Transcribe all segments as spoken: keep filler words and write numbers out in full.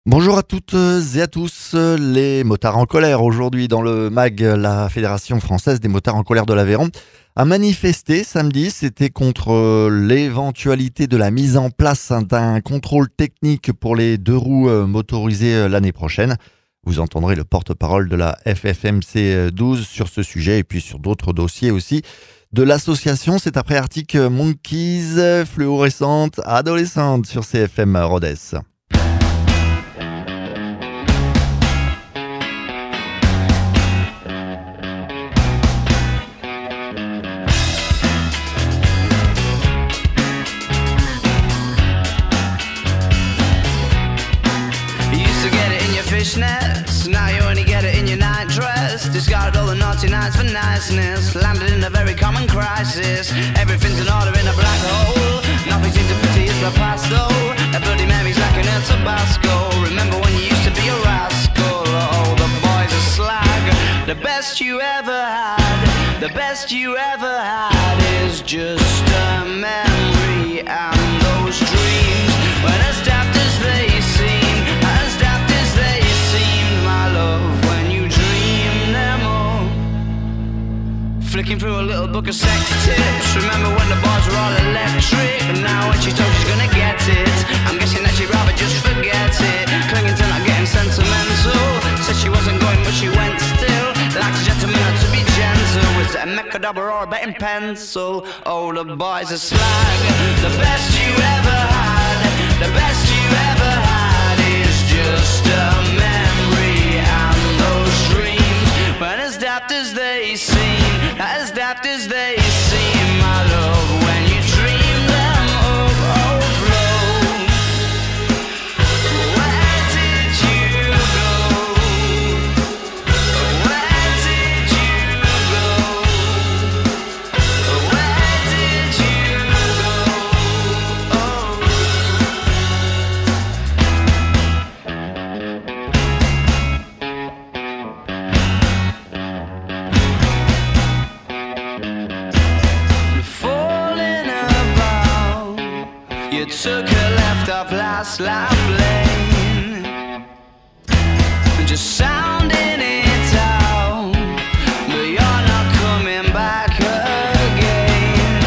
Bonjour à toutes et à tous, les motards en colère. Aujourd'hui dans le M A G, la Fédération française des motards en colère de l'Aveyron a manifesté samedi. C'était contre l'éventualité de la mise en place d'un contrôle technique pour les deux roues motorisées l'année prochaine. Vous entendrez le porte-parole de la F F M C douze sur ce sujet et puis sur d'autres dossiers aussi de l'association. C'est après Arctic Monkeys, fluorescente adolescente sur C F M Rodez. Fishnets, now you only get it in your night dress. Discarded all the naughty nights for niceness. Landed in a very common crisis. Everything's in order in a black hole. Nothing seems to pity is the past though. A Bloody Mary's like an El Tabasco. Remember when you used to be a rascal? Oh, the boys are slag. The best you ever had, the best you ever had is just a memory. And those dreams, when as daft as they seem, as daft as they when you dream them all. Flicking through a little book of sex tips. Remember when the bars were all electric? And now when she told she's gonna get it, I'm guessing that she'd rather just forget it. Clinging to not getting sentimental. Said she wasn't going but she went still. Like a gentleman had to be gentle. Was it a Mechadobber or a betting pencil? Oh, the boys are slag. The best you ever had, the best you ever had is just a memory. But as daft as they seem, as daft as they seem, my love, when you dream them of overflow. Where did you go? Where did you go? Where did you go? Oh. You took a left off last life lane, just sounding it out, but you're not coming back again.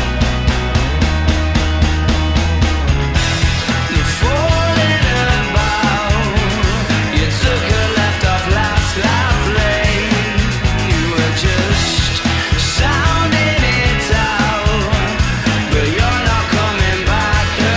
You're falling about. You took a left off last life lane. You were just sounding it out, but you're not coming back.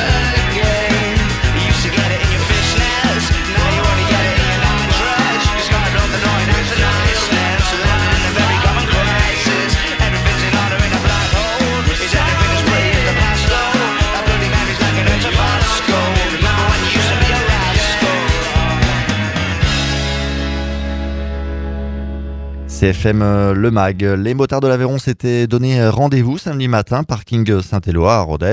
C F M le M A G. Les motards de l'Aveyron s'étaient donné rendez-vous samedi matin, parking Saint-Éloi à Rodez.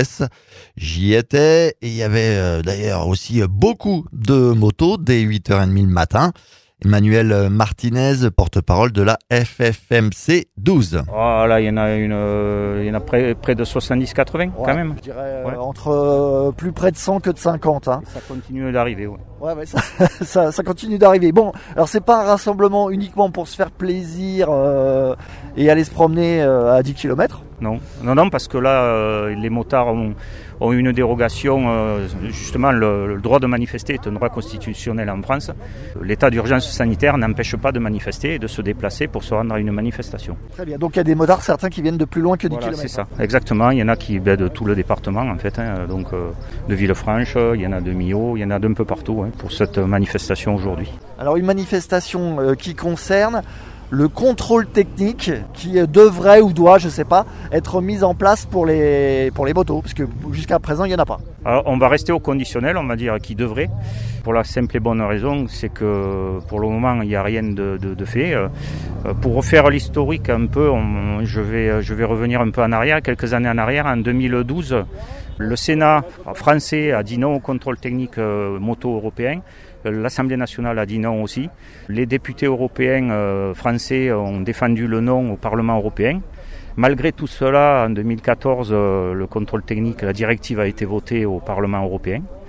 J'y étais et il y avait euh, d'ailleurs aussi beaucoup de motos dès huit heures trente le matin. Emmanuel Martinez, porte-parole de la F F M C douze. Oh, là, il y en a, une, euh, il y en a près, près de soixante-dix quatre-vingts ouais, quand même. Je dirais ouais. euh, entre euh, plus près de cent que de cinquante. Hein. Et ça continue d'arriver, oui. Ouais, ouais, ça, ça, ça continue d'arriver. Bon, alors c'est pas un rassemblement uniquement pour se faire plaisir euh, et aller se promener euh, à dix kilomètres. Non, non, non, parce que là, euh, les motards ont, ont une dérogation. Euh, justement, le, le droit de manifester est un droit constitutionnel en France. L'état d'urgence sanitaire n'empêche pas de manifester et de se déplacer pour se rendre à une manifestation. Très bien. Donc il y a des motards, certains qui viennent de plus loin que dix voilà, kilomètres. C'est ça, exactement. Il y en a qui ben, de tout le département, en fait. Hein, donc euh, de Villefranche, il y en a de Millau, il y en a d'un peu partout hein, pour cette manifestation aujourd'hui. Alors une manifestation euh, qui concerne le contrôle technique qui devrait ou doit, je ne sais pas, être mis en place pour les, pour les motos, parce que jusqu'à présent, il n'y en a pas. Alors, on va rester au conditionnel, on va dire qui devrait, pour la simple et bonne raison, c'est que pour le moment, il n'y a rien de, de, de fait. Pour refaire l'historique un peu, on, je, vais, je vais revenir un peu en arrière, quelques années en arrière, en deux mille douze, le Sénat français a dit non au contrôle technique moto européen. L'Assemblée nationale a dit non aussi. Les députés européens euh, français ont défendu le non au Parlement européen. Malgré tout cela, en deux mille quatorze, euh, le contrôle technique, la directive a été votée au Parlement européen.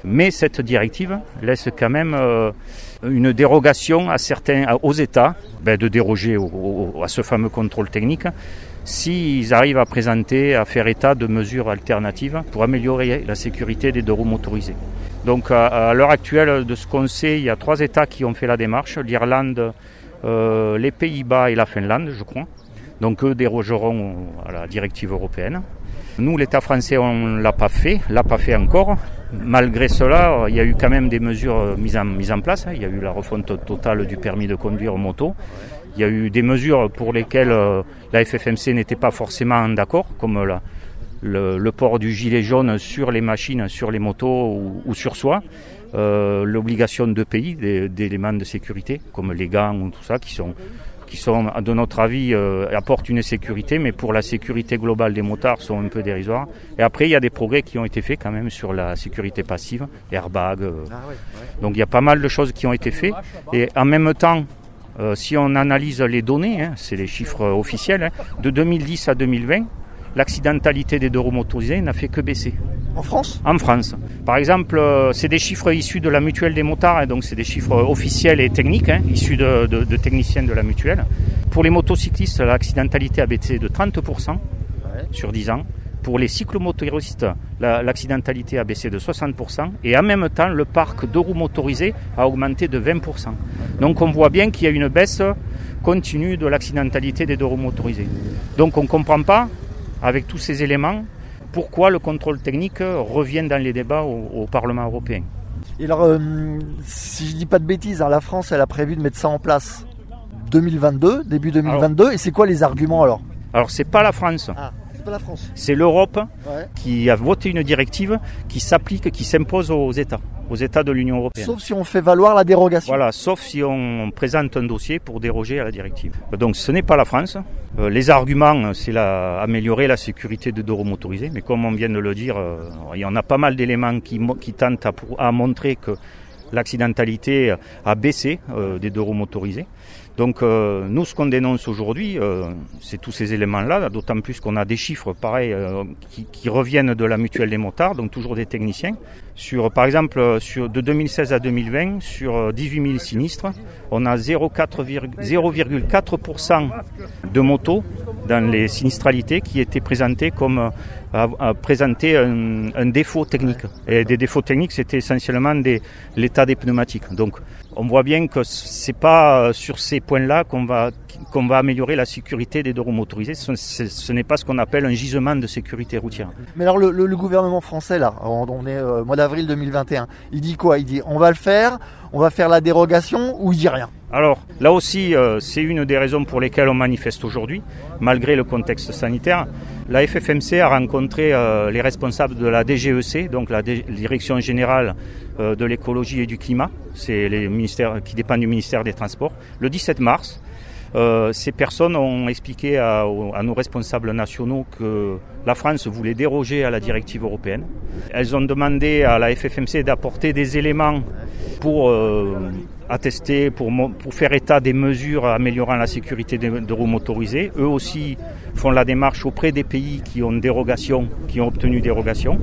Mais cette directive laisse quand même euh, une dérogation à certains, aux États ben, de déroger au, au, à ce fameux contrôle technique s'ils arrivent à présenter, à faire état de mesures alternatives pour améliorer la sécurité des deux roues motorisées. Donc à, à l'heure actuelle, de ce qu'on sait, il y a trois États qui ont fait la démarche, l'Irlande, euh, les Pays-Bas et la Finlande, je crois. Donc eux dérogeront à la directive européenne. Nous, l'État français, on ne l'a pas fait, l'a pas fait encore. Malgré cela, il y a eu quand même des mesures mises en, mises en place. Il y a eu la refonte totale du permis de conduire moto. Il y a eu des mesures pour lesquelles euh, la F F M C n'était pas forcément d'accord, comme la, le, le port du gilet jaune sur les machines, sur les motos ou, ou sur soi. Euh, l'obligation de payer des, d'éléments de sécurité, comme les gants ou tout ça, qui sont... qui sont, de notre avis, euh, apportent une sécurité, mais pour la sécurité globale des motards sont un peu dérisoires. Et après, il y a des progrès qui ont été faits quand même sur la sécurité passive, airbag. Euh. Ah ouais, ouais. Donc il y a pas mal de choses qui ont été faites. Et en même temps, euh, si on analyse les données, hein, c'est les chiffres officiels, hein, de deux mille dix à deux mille vingt, l'accidentalité des deux roues motorisées n'a fait que baisser. En France ? En France. Par exemple, euh, c'est des chiffres issus de la mutuelle des motards, hein, donc c'est des chiffres officiels et techniques, hein, issus de, de, de techniciens de la mutuelle. Pour les motocyclistes, l'accidentalité a baissé de trente pour cent ouais. sur dix ans. Pour les cyclomotoristes, la, l'accidentalité a baissé de soixante pour cent. Et en même temps, le parc de roues motorisées a augmenté de vingt pour cent. Donc on voit bien qu'il y a une baisse continue de l'accidentalité des deux roues motorisées. Donc on ne comprend pas, avec tous ces éléments, pourquoi le contrôle technique revient dans les débats au, au Parlement européen. Et alors, euh, si je ne dis pas de bêtises, hein, la France, elle a prévu de mettre ça en place deux mille vingt-deux, début deux mille vingt-deux. Alors, et c'est quoi les arguments alors ? Alors, c'est pas la France. Ah, c'est pas la France. C'est l'Europe ouais. qui a voté une directive qui s'applique, qui s'impose aux États, aux États de l'Union européenne. Sauf si on fait valoir la dérogation. Voilà, sauf si on présente un dossier pour déroger à la directive. Donc, ce n'est pas la France. Euh, les arguments, c'est la, améliorer la sécurité des deux roues motorisées, mais comme on vient de le dire, euh, il y en a pas mal d'éléments qui, qui tentent à, à montrer que l'accidentalité a baissé euh, des deux roues motorisées. Donc euh, nous, ce qu'on dénonce aujourd'hui, euh, c'est tous ces éléments-là, d'autant plus qu'on a des chiffres pareils euh, qui, qui reviennent de la mutuelle des motards, donc toujours des techniciens. Sur, par exemple, sur, de deux mille seize à deux mille vingt, sur dix-huit mille sinistres, on a zéro virgule quatre pour cent de motos dans les sinistralités qui étaient présentées comme à, à présenter un, un défaut technique. Et des défauts techniques, c'était essentiellement des, l'état des pneumatiques. Donc on voit bien que c'est pas sur ces points-là qu'on va qu'on va améliorer la sécurité des deux roues motorisées. Ce, ce n'est pas ce qu'on appelle un gisement de sécurité routière. Mais alors le, le, le gouvernement français, là, on est euh, mois d'avril deux mille vingt et un, il dit quoi ? Il dit on va le faire, on va faire la dérogation, ou il dit rien ? Alors là aussi, euh, c'est une des raisons pour lesquelles on manifeste aujourd'hui, malgré le contexte sanitaire. La F F M C a rencontré euh, les responsables de la D G E C, donc la D- Direction Générale euh, de l'Écologie et du Climat, c'est les ministères qui dépendent du ministère des Transports, le dix-sept mars. Euh, ces personnes ont expliqué à, à nos responsables nationaux que la France voulait déroger à la directive européenne. Elles ont demandé à la F F M C d'apporter des éléments pour euh, attester, pour, pour faire état des mesures améliorant la sécurité des, des roues motorisées. Eux aussi font la démarche auprès des pays qui ont dérogation, qui ont obtenu dérogation.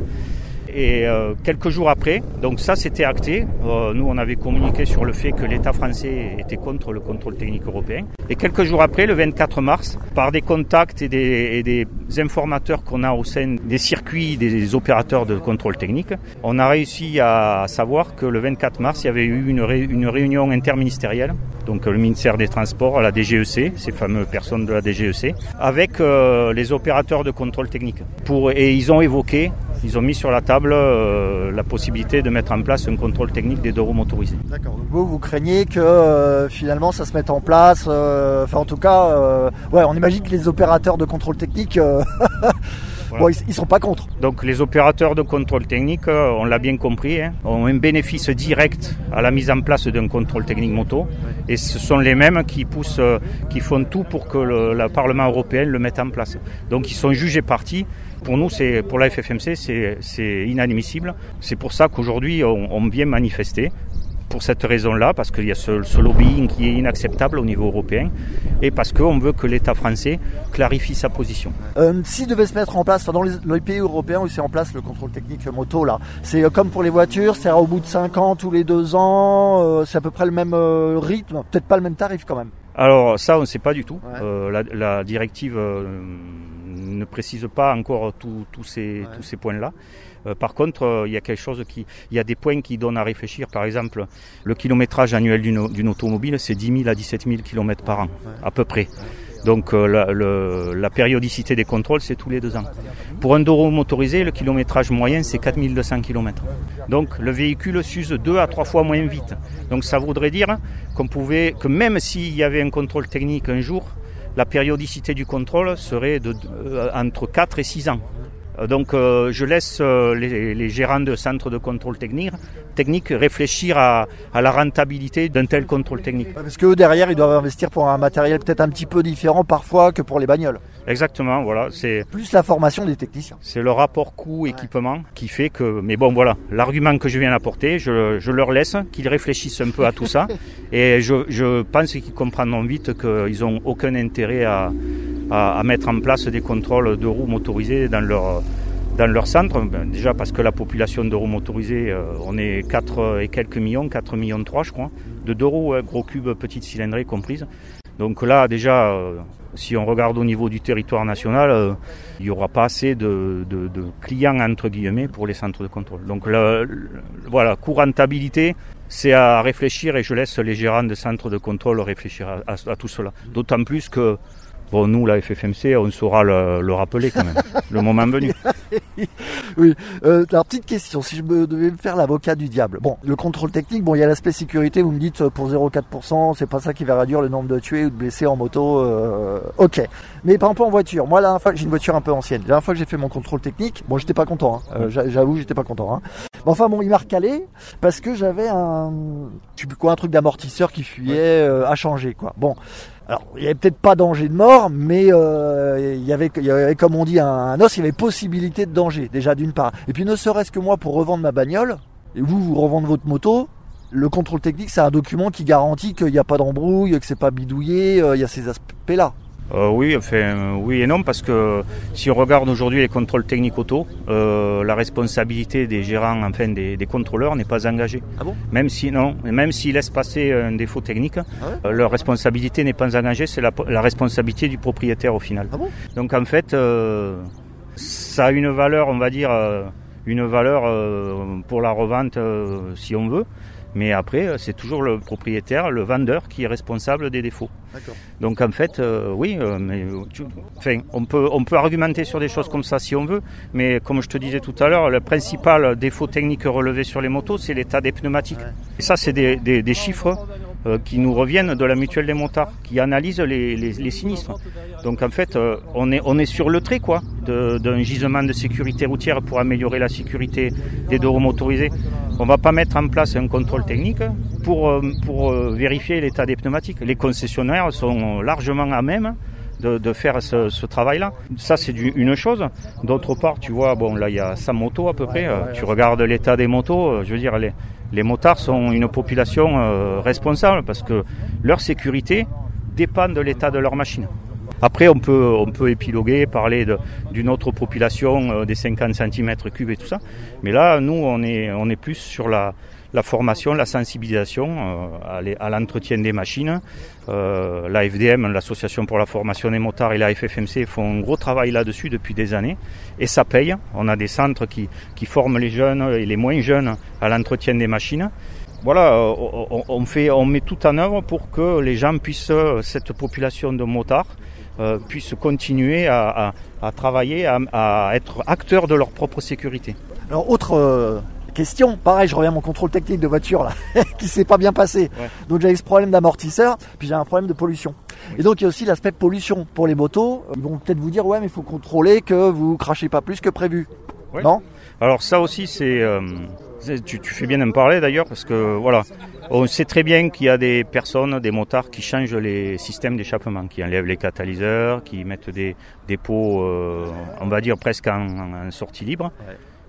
Et euh, quelques jours après, donc ça c'était acté, euh, nous on avait communiqué sur le fait que l'État français était contre le contrôle technique européen. Et quelques jours après, le vingt-quatre mars, par des contacts et des, et des informateurs qu'on a au sein des circuits des opérateurs de contrôle technique, on a réussi à savoir que le vingt-quatre mars, il y avait eu une, ré, une réunion interministérielle, donc le ministère des Transports, la D G E C, ces fameuses personnes de la D G E C, avec euh, les opérateurs de contrôle technique. Pour, et ils ont évoqué, ils ont mis sur la table Euh, la possibilité de mettre en place un contrôle technique des deux roues motorisées. D'accord. Donc vous, vous craignez que euh, finalement ça se mette en place. Euh, enfin, en tout cas, euh, ouais, on imagine que les opérateurs de contrôle technique, euh, voilà. Bon, ils, ils sont pas contre. Donc les opérateurs de contrôle technique, euh, on l'a bien compris, hein, ont un bénéfice direct à la mise en place d'un contrôle technique moto. Ouais. Et ce sont les mêmes qui poussent, euh, qui font tout pour que le, le Parlement européen le mette en place. Donc ils sont jugés partis. Pour nous, c'est, pour la F F M C, c'est, c'est inadmissible. C'est pour ça qu'aujourd'hui, on, on vient manifester pour cette raison-là, parce qu'il y a ce, ce lobbying qui est inacceptable au niveau européen et parce qu'on veut que l'État français clarifie sa position. Euh, S'il devait se mettre en place, enfin dans les, les pays européens où c'est en place le contrôle technique moto, là, c'est euh, comme pour les voitures, c'est au bout de cinq ans, tous les deux ans, euh, c'est à peu près le même euh, rythme, peut-être pas le même tarif quand même. Alors ça, on ne sait pas du tout. Ouais. Euh, la, la directive euh, ne précise pas encore tous ces, ouais. tous ces points-là. Euh, par contre, euh, il y a quelque chose qui, il y a des points qui donnent à réfléchir. Par exemple, le kilométrage annuel d'une, d'une automobile, c'est dix mille à dix-sept mille kilomètres par an, ouais. à peu près. Donc euh, la, le, la périodicité des contrôles, c'est tous les deux ans. Pour un deux roues motorisé, le kilométrage moyen, c'est quatre mille deux cents kilomètres. Donc le véhicule s'use deux à trois fois moins vite. Donc ça voudrait dire qu'on pouvait, que même s'il y avait un contrôle technique un jour, la périodicité du contrôle serait de, de, euh, entre quatre et six ans. Donc euh, je laisse euh, les, les gérants de centres de contrôle technique, technique réfléchir à, à la rentabilité d'un tel contrôle technique. Parce qu'eux derrière ils doivent investir pour un matériel peut-être un petit peu différent parfois que pour les bagnoles. Exactement, voilà. C'est plus la formation des techniciens. C'est le rapport coût-équipement ouais. qui fait que... Mais bon voilà, l'argument que je viens d'apporter, je, je leur laisse qu'ils réfléchissent un peu à tout ça. Et je, je pense qu'ils comprendront vite qu'ils n'ont aucun intérêt à... à mettre en place des contrôles de roues motorisées dans leur, dans leur centre. Ben, déjà parce que la population de roues motorisées, euh, on est quatre et quelques millions, quatre millions trois je crois, de deux roues, hein, gros cubes, petites cylindrées comprises. Donc là déjà, euh, si on regarde au niveau du territoire national, euh, il n'y aura pas assez de, de, de clients entre guillemets pour les centres de contrôle. Donc le, le, voilà, coût rentabilité, c'est à réfléchir et je laisse les gérants de centres de contrôle réfléchir à, à, à tout cela. D'autant plus que bon, nous, la F F M C, on saura le, le rappeler quand même, le moment venu. Oui. Euh, alors, petite question, si je me devais me faire l'avocat du diable. Bon, le contrôle technique, bon, il y a l'aspect sécurité, vous me dites pour zéro virgule quatre pour cent, c'est pas ça qui va réduire le nombre de tués ou de blessés en moto. Euh, ok. Mais par exemple en voiture, moi, la dernière fois, j'ai une voiture un peu ancienne. La dernière fois que j'ai fait mon contrôle technique, bon, j'étais pas content, hein. euh, j'avoue, j'étais pas content. Hein. Mais enfin, bon, il m'a recalé parce que j'avais un, je sais plus quoi, un truc d'amortisseur qui fuyait euh, à changer, quoi. Bon. Alors, il n'y avait peut-être pas danger de mort, mais euh, il, y avait, il y avait, comme on dit, un, un os, il y avait possibilité de danger, déjà d'une part. Et puis ne serait-ce que moi, pour revendre ma bagnole, et vous, vous revendre votre moto, le contrôle technique, c'est un document qui garantit qu'il n'y a pas d'embrouille, que c'est pas bidouillé, euh, il y a ces aspects-là. Euh, oui, enfin, euh, oui et non, parce que si on regarde aujourd'hui les contrôles techniques auto, euh, la responsabilité des gérants, enfin des, des contrôleurs, n'est pas engagée. Ah bon ? Même si non, même s'ils laissent passer un défaut technique, ah ouais euh, leur responsabilité n'est pas engagée, c'est la, la responsabilité du propriétaire au final. Ah bon ? Donc en fait, euh, ça a une valeur, on va dire, euh, une valeur euh, pour la revente euh, si on veut. Mais après, c'est toujours le propriétaire, le vendeur, qui est responsable des défauts. D'accord. Donc en fait, euh, oui, euh, mais tu, enfin, on peut, on peut argumenter sur des choses comme ça si on veut, mais comme je te disais tout à l'heure, le principal défaut technique relevé sur les motos, c'est l'état des pneumatiques. Ouais. Et ça, c'est des, des, des chiffres euh, qui nous reviennent de la mutuelle des motards, qui analyse les, les, les sinistres. Donc en fait, euh, on est, on est sur le trait, quoi, de, d'un gisement de sécurité routière pour améliorer la sécurité des deux roues motorisées. On ne va pas mettre en place un contrôle technique pour, pour vérifier l'état des pneumatiques. Les concessionnaires sont largement à même de, de faire ce, ce travail-là. Ça, c'est du, une chose. D'autre part, tu vois, bon, là, il y a cent motos à peu près. Ouais, ouais, tu ouais. regardes l'état des motos, je veux dire, les, les motards sont une population euh, responsable parce que leur sécurité dépend de l'état de leur machine. Après, on peut, on peut épiloguer, parler de, d'une autre population, euh, des cinquante centimètres cubes et tout ça. Mais là, nous, on est, on est plus sur la, la formation, la sensibilisation euh, à, les, à l'entretien des machines. Euh, l'A F D M, l'Association pour la formation des motards, et la F F M C font un gros travail là-dessus depuis des années. Et ça paye. On a des centres qui, qui forment les jeunes et les moins jeunes à l'entretien des machines. Voilà, on, on, fait, on met tout en œuvre pour que les gens puissent, cette population de motards, Euh, puissent continuer à, à, à travailler, à, à être acteurs de leur propre sécurité. Alors autre euh, question, pareil, je reviens à mon contrôle technique de voiture là, qui s'est pas bien passé. Ouais. Donc j'avais ce problème d'amortisseur, puis j'ai un problème de pollution. Oui. Et donc il y a aussi l'aspect pollution pour les motos. Ils vont peut-être vous dire ouais mais il faut contrôler que vous crachez pas plus que prévu. Oui. Non ? Alors ça aussi c'est, euh, c'est tu, tu fais bien d'en parler d'ailleurs parce que voilà. On sait très bien qu'il y a des personnes, des motards qui changent les systèmes d'échappement, qui enlèvent les catalyseurs, qui mettent des, des pots, euh, on va dire presque en, en sortie libre. Ouais.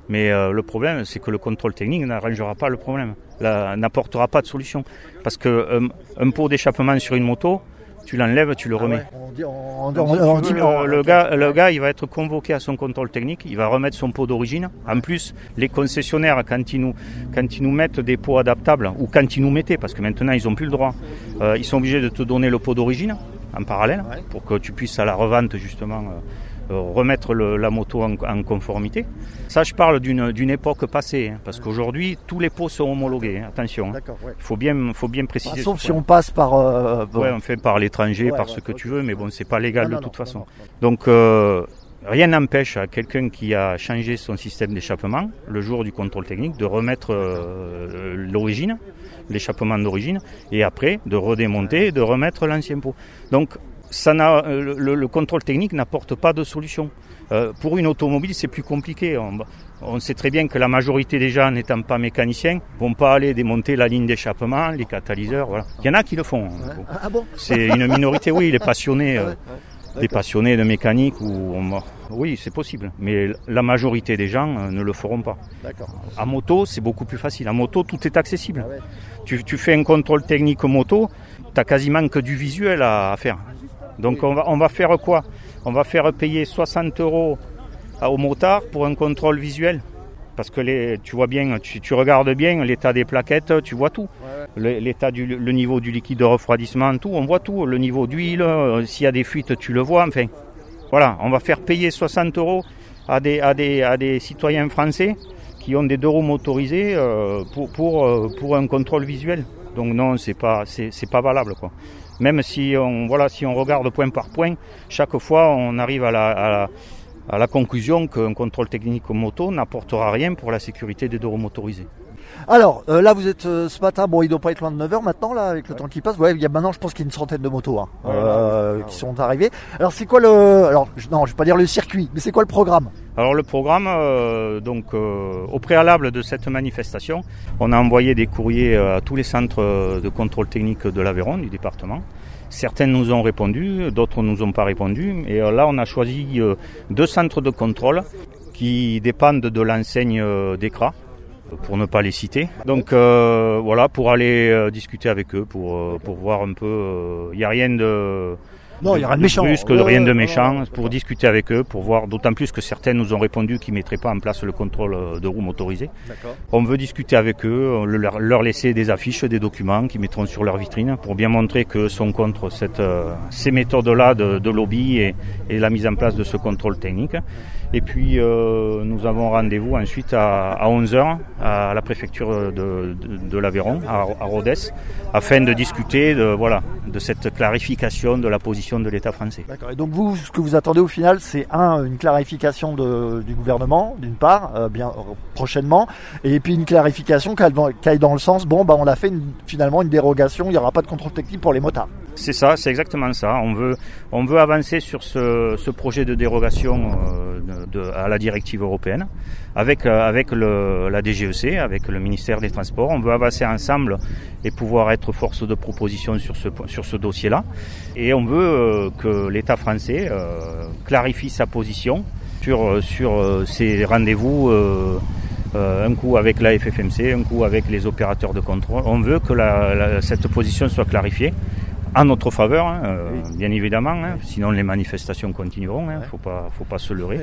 Mais euh, le problème, c'est que le contrôle technique n'arrangera pas le problème, là, n'apportera pas de solution. Parce que euh, un pot d'échappement sur une moto, tu l'enlèves, tu le remets. Ah ouais, on dit, on, on, Donc, on, si on tu dit, veux, on- le, le gars, le gars, il va être convoqué à son contrôle technique, il va remettre son pot d'origine. En plus, les concessionnaires, quand ils nous, quand ils nous mettent des pots adaptables, ou quand ils nous mettaient, parce que maintenant ils n'ont plus le droit, euh, ils sont obligés de te donner le pot d'origine en parallèle, Ouais. pour que tu puisses à la revente justement euh, euh, remettre le, la moto en, en conformité. Ça, je parle d'une, d'une époque passée, hein, parce qu'aujourd'hui, tous les pots sont homologués, hein, attention. Il D'accord, ouais. faut bien, faut bien Bah, préciser. sauf ce si point. on passe par. euh, Ouais, on fait par l'étranger, Ouais, par ouais, ce que ok. tu veux, mais bon, c'est pas légal Non, de non, toute non, façon. non, non. Donc, euh, rien n'empêche à quelqu'un qui a changé son système d'échappement, le jour du contrôle technique, de remettre euh, l'origine, l'échappement d'origine, et après, de redémonter et de remettre l'ancien pot. Donc, ça n'a, le, le- le contrôle technique n'apporte pas de solution. Euh, pour une automobile, c'est plus compliqué. On, on sait très bien que la majorité des gens, n'étant pas mécaniciens, vont pas aller démonter la ligne d'échappement, les catalyseurs, voilà. Il y en a qui le font. hein. Bon. Ah bon? C'est une minorité, oui, les passionnés, Ah euh, ouais, ouais. des D'accord. passionnés de mécanique, ou on- oui, c'est possible. Mais la majorité des gens euh, ne le feront pas. D'accord. À moto, c'est beaucoup plus facile. À moto, tout est accessible. Ah ouais. Tu, tu fais un contrôle technique moto, tu n'as quasiment que du visuel à, à faire. Donc on va, on va faire quoi? On va faire payer soixante euros à- au motard pour un contrôle visuel. Parce que les, tu vois bien, tu, tu regardes bien l'état des plaquettes, tu vois tout. Le- L'état du le niveau du liquide de refroidissement, tout, on voit tout. Le niveau d'huile, euh, s'il y a des fuites, tu le vois. Enfin, voilà, on va faire payer soixante euros à des, à des, à des citoyens français qui ont des deux roues motorisées euh, pour, pour, euh, pour un contrôle visuel. Donc non, c'est pas, c'est, c'est pas valable, quoi. Même si on, voilà, si on regarde point par point, chaque fois on arrive à la, à la, à la conclusion qu'un contrôle technique moto n'apportera rien pour la sécurité des deux roues motorisées. Alors, euh, là, vous êtes euh, ce matin, bon, il doit pas être loin de neuf heures maintenant, là, avec le temps qui passe. Ouais, il y a maintenant, je pense qu'il y a une centaine de motos hein, Ouais, euh, ouais, ouais. qui sont arrivées. Alors, c'est quoi le. Alors, je- non, je vais pas dire le circuit, mais c'est quoi le programme? Alors le programme, euh, donc euh, au préalable de cette manifestation, on a envoyé des courriers à tous les centres de contrôle technique de l'Aveyron, du département. Certains nous ont répondu, d'autres nous ont pas répondu. Et euh, là, on a choisi euh, deux centres de contrôle qui dépendent de l'enseigne euh, d'Ecra, pour ne pas les citer. Donc euh, voilà, pour aller euh, discuter avec eux, pour, euh, pour voir un peu. Il n'y a rien de... Non, il y a rien de méchant. brusque, Ouais, rien de ouais, méchant, ouais, pour ouais. discuter avec eux, pour voir, d'autant plus que certains nous ont répondu qu'ils ne mettraient pas en place le contrôle euh, de roues motorisées. D'accord. On veut discuter avec eux, leur, leur laisser des affiches, des documents qu'ils mettront sur leur vitrine pour bien montrer qu'eux sont contre cette, euh, ces méthodes-là de, de lobby et, et la mise en place de ce contrôle technique. Et puis euh, nous avons rendez-vous ensuite à, à onze heures à la préfecture de, de, de l'Aveyron, à, à Rodez, afin de discuter de, voilà, de cette clarification de la position de l'État français. D'accord. Et donc, vous, ce que vous attendez au final, c'est un, une clarification de, du gouvernement, d'une part, euh, bien euh, prochainement, et puis une clarification qui aille dans, qui aille dans le sens, bon, bah, on a fait une, finalement une dérogation, il n'y aura pas de contrôle technique pour les motards. C'est ça, c'est exactement ça. On veut, on veut avancer sur ce, ce projet de dérogation euh, de, de, à la directive européenne avec, euh, avec le, la D G E C, avec le ministère des Transports. On veut avancer ensemble et pouvoir être force de proposition sur ce, sur ce dossier-là. Et on veut euh, que l'État français euh, clarifie sa position sur, sur euh, ces rendez-vous. Euh, Euh, un coup avec la F F M C, un coup avec les opérateurs de contrôle. On veut que la, la, cette position soit clarifiée en notre faveur, hein, euh, Oui. bien évidemment, hein, sinon les manifestations continueront, il hein, ne faut pas, faut pas se leurrer.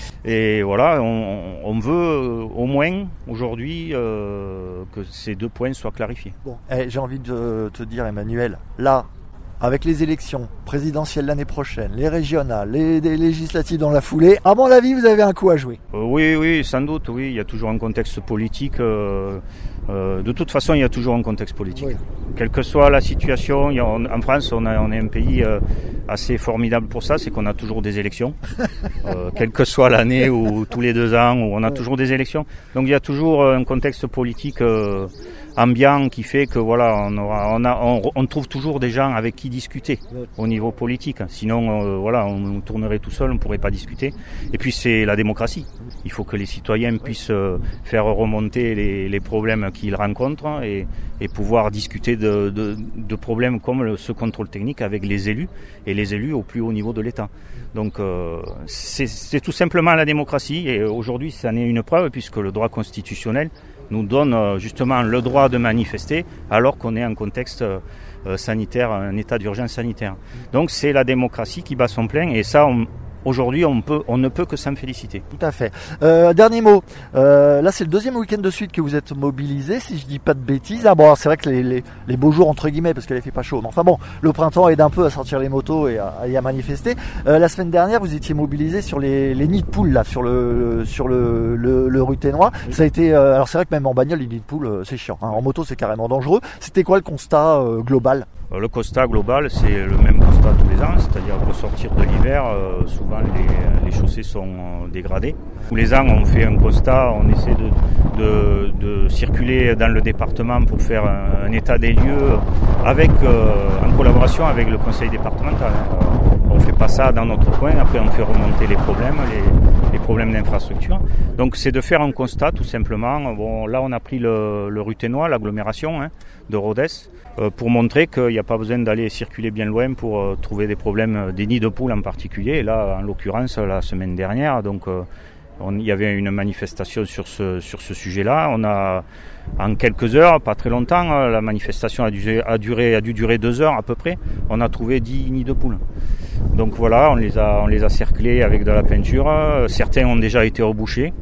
Et voilà, on, on veut euh, au moins aujourd'hui euh, que ces deux points soient clarifiés. Bon, eh, j'ai envie de te dire, Emmanuel, là, avec les élections présidentielles l'année prochaine, les régionales, les, les législatives dans la foulée, à mon avis, vous avez un coup à jouer. Euh, oui, oui, sans doute, oui, il y a toujours un contexte politique. Euh, euh, de toute façon, il y a toujours un contexte politique. Oui. Quelle que soit la situation, il y a, on, en France, on, a, on est un pays euh, assez formidable pour ça, c'est qu'on a toujours des élections. euh, quelle que soit l'année ou tous les deux ans, où on a toujours des élections. Donc il y a toujours un contexte politique euh, ambiant qui fait que voilà, on, aura, on, a, on, on trouve toujours des gens avec qui discuter au niveau politique. Sinon, euh, voilà, on, on tournerait tout seul, on ne pourrait pas discuter. Et puis c'est la démocratie. Il faut que les citoyens puissent euh, faire remonter les, les problèmes qu'ils rencontrent et, et pouvoir discuter de, de, de problèmes comme le, ce contrôle technique avec les élus et les élus au plus haut niveau de l'État. Donc euh, c'est, c'est tout simplement la démocratie et aujourd'hui ça en est une preuve puisque le droit constitutionnel nous donne euh, justement le droit de manifester alors qu'on est en contexte euh, sanitaire, un état d'urgence sanitaire. Donc c'est la démocratie qui bat son plein et ça on, aujourd'hui on, peut, on ne peut que s'en féliciter. Tout à fait. Euh, dernier mot, euh, là c'est le deuxième week-end de suite que vous êtes mobilisés, si je dis pas de bêtises. Ah bon, c'est vrai que les, les, les beaux jours entre guillemets, parce qu'il fait pas chaud, mais enfin bon, le printemps aide un peu à sortir les motos et à, et à manifester. Euh, la semaine dernière vous étiez mobilisés sur les, les nids de poules là, sur le sur le, le, le Ruténois. Ça a été, euh, alors c'est vrai que même en bagnole les nids de poules euh, c'est chiant, hein. En moto c'est carrément dangereux. C'était quoi le constat euh, global? Le constat global, c'est le même constat tous les ans, c'est-à-dire qu'au sortir de l'hiver, euh, souvent les, les chaussées sont euh, dégradées. Tous les ans, on fait un constat, on essaie de, de, de circuler dans le département pour faire un, un état des lieux avec, euh, en collaboration avec le conseil départemental. Euh, on ne fait pas ça dans notre coin, après on fait remonter les problèmes, les, les problèmes d'infrastructure. Donc c'est de faire un constat tout simplement. Bon, là on a pris le, le Ruténois, l'agglomération hein, de Rodez, euh, pour montrer qu'il n'y a pas besoin d'aller circuler bien loin pour euh, trouver des problèmes, des nids de poules en particulier. Et là, en l'occurrence, la semaine dernière, donc euh, on, il y avait une manifestation sur ce, sur ce sujet-là. On a, en quelques heures, pas très longtemps, la manifestation a, dû, a, duré, a dû durer deux heures à peu près. On a trouvé dix nids de poules. Donc voilà, on les a, on les a cerclés avec de la peinture. Certains ont déjà été rebouchés.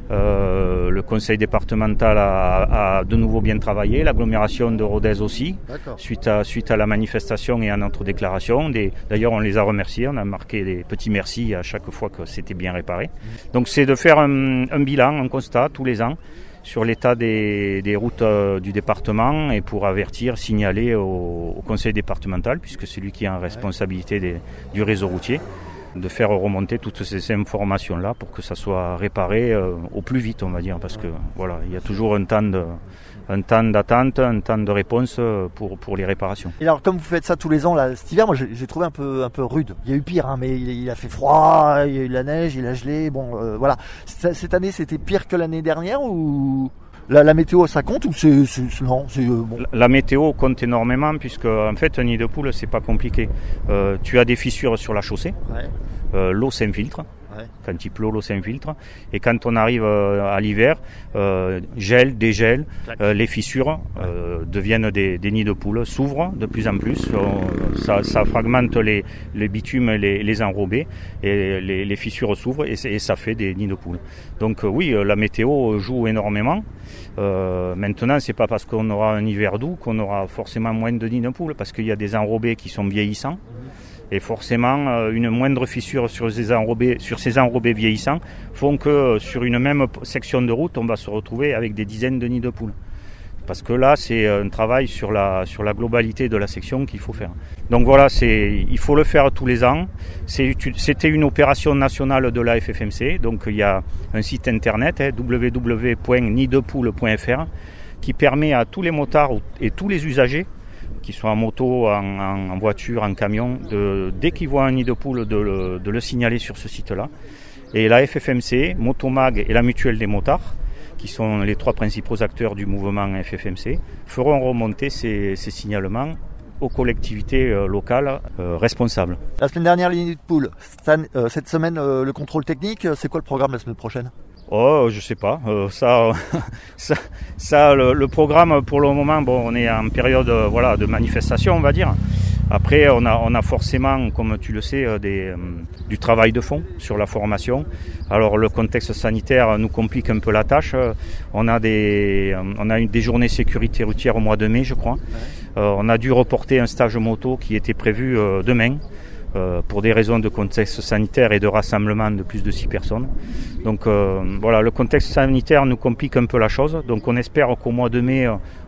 Euh, le conseil départemental a, a de nouveau bien travaillé, l'agglomération de Rodez aussi, suite à, suite à la manifestation et à notre déclaration. Des, d'ailleurs, on les a remerciés, on a marqué des petits merci à chaque fois que c'était bien réparé. Donc c'est de faire un, un bilan, un constat tous les ans sur l'état des, des routes euh, du département et pour avertir, signaler au, au conseil départemental, puisque c'est lui qui est en responsabilité des, du réseau routier, de faire remonter toutes ces informations-là pour que ça soit réparé euh, au plus vite, on va dire, parce que voilà, il y a toujours un temps de, un temps d'attente, un temps de réponse pour, pour les réparations. Et alors, comme vous faites ça tous les ans, là, cet hiver, moi, j'ai, j'ai trouvé un peu, un peu rude. Il y a eu pire, hein, mais il, il a fait froid, il y a eu de la neige, il a gelé, bon, euh, voilà. C- cette année, c'était pire que l'année dernière ou la, la météo, ça compte ou c'est, c'est, c'est non, c'est euh, bon. La, la météo compte énormément puisque, en fait, un nid de poule, c'est pas compliqué. Euh, tu as des fissures sur la chaussée, ouais. euh, l'eau s'infiltre. Ouais. Quand il pleut, l'eau s'infiltre. Et quand on arrive euh, à l'hiver, euh, gel, dégel, euh, les fissures euh, deviennent des, des nids de poules, s'ouvrent de plus en plus. On, ça, ça fragmente les, les bitumes, les, les enrobés, et les, les fissures s'ouvrent et, et ça fait des nids de poules. Donc euh, oui, la météo joue énormément. Euh, maintenant, c'est pas parce qu'on aura un hiver doux qu'on aura forcément moins de nids de poules, parce qu'il y a des enrobés qui sont vieillissants. Et forcément, une moindre fissure sur ces enrobés, sur ces enrobés vieillissants font que sur une même section de route, on va se retrouver avec des dizaines de nids de poules. Parce que là, c'est un travail sur la, sur la globalité de la section qu'il faut faire. Donc voilà, c'est, il faut le faire tous les ans. C'est, c'était une opération nationale de la F F M C. Donc il y a un site internet, hein, w w w point nid de poule point f r, qui permet à tous les motards et tous les usagers qui sont en moto, en, en, en voiture, en camion, de, dès qu'ils voient un nid de poule, de le, de le signaler sur ce site-là. Et la F F M C, Motomag et la Mutuelle des motards, qui sont les trois principaux acteurs du mouvement F F M C, feront remonter ces, ces signalements aux collectivités euh, locales euh, responsables. La semaine dernière, les nids de poule. Euh, cette semaine, euh, le contrôle technique. C'est quoi le programme la semaine prochaine ? Oh, je sais pas. Euh, ça, ça, ça, le, le programme pour le moment, bon, on est en période, euh, voilà, de manifestation, on va dire. Après, on a, on a forcément, comme tu le sais, des, euh, du travail de fond sur la formation. Alors, le contexte sanitaire nous complique un peu la tâche. On a des, on a eu des journées sécurité routière au mois de mai, je crois. Ouais. Euh, on a dû reporter un stage moto qui était prévu euh, demain. Euh, pour des raisons de contexte sanitaire et de rassemblement de plus de six personnes. Donc euh, voilà, le contexte sanitaire nous complique un peu la chose. Donc on espère qu'au mois de mai,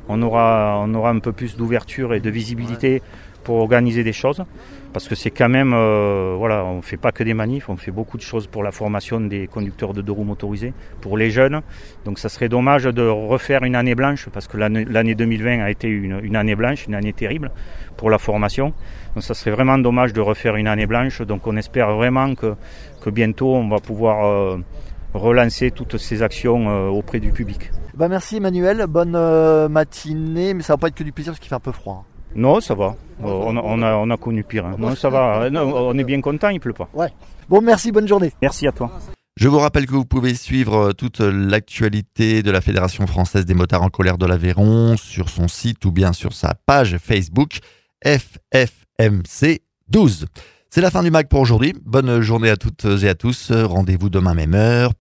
on aura, on aura un peu plus d'ouverture et de visibilité pour organiser des choses. Parce que c'est quand même, euh, voilà, on ne fait pas que des manifs, on fait beaucoup de choses pour la formation des conducteurs de deux roues motorisés, pour les jeunes. Donc ça serait dommage de refaire une année blanche, parce que l'année, l'année deux mille vingt a été une, une année blanche, une année terrible pour la formation. Donc ça serait vraiment dommage de refaire une année blanche. Donc on espère vraiment que, que bientôt on va pouvoir euh, relancer toutes ces actions euh, auprès du public. Bah merci Emmanuel, bonne euh, matinée, mais ça va pas être que du plaisir parce qu'il fait un peu froid. Hein. Non, ça va. On a, on a, on a connu pire. Hein. Non, ça va. Non, on est bien content, il pleut pas. Ouais. Bon, merci, bonne journée. Merci à toi. Je vous rappelle que vous pouvez suivre toute l'actualité de la Fédération française des motards en colère de l'Aveyron sur son site ou bien sur sa page Facebook F F M C douze. C'est la fin du mag pour aujourd'hui. Bonne journée à toutes et à tous. Rendez-vous demain même heure